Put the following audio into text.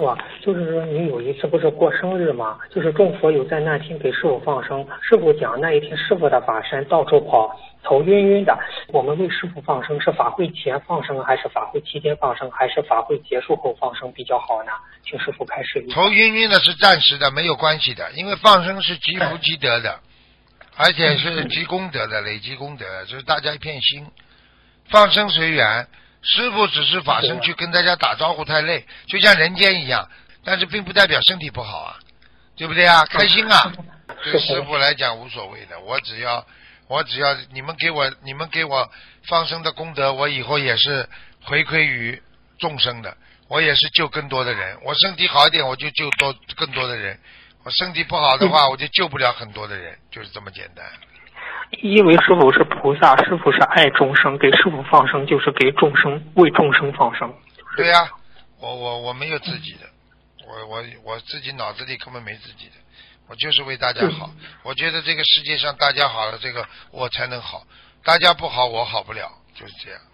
我就是说，你有一次不是过生日吗？就是众佛友在那天给师傅放生，师傅讲那一天师傅的法身到处跑，头晕晕的。我们为师傅放生是法会前放生，还是法会期间放生，还是法会结束后放生比较好呢？请师傅开示一下。 头晕晕的是暂时的，没有关系的，因为放生是积福积德的，而且是积功德的，累积功德的，就是大家一片心，放生随缘。师傅只是法身去跟大家打招呼太累，就像人间一样，但是并不代表身体不好啊，对不对啊？开心啊，对师傅来讲无所谓的，我只要你们给我放生的功德，我以后也是回馈于众生的，我也是救更多的人。我身体好一点，我就救更多的人；我身体不好的话，我就救不了很多的人，就是这么简单。 因为师傅是菩萨，师傅是爱众生，给师傅放生就是给众生，为众生放生。 对呀、我没有自己的，我自己脑子里根本没自己的，我就是为大家好。我觉得这个世界上大家好了，这个我才能好，大家不好我好不了，就是这样。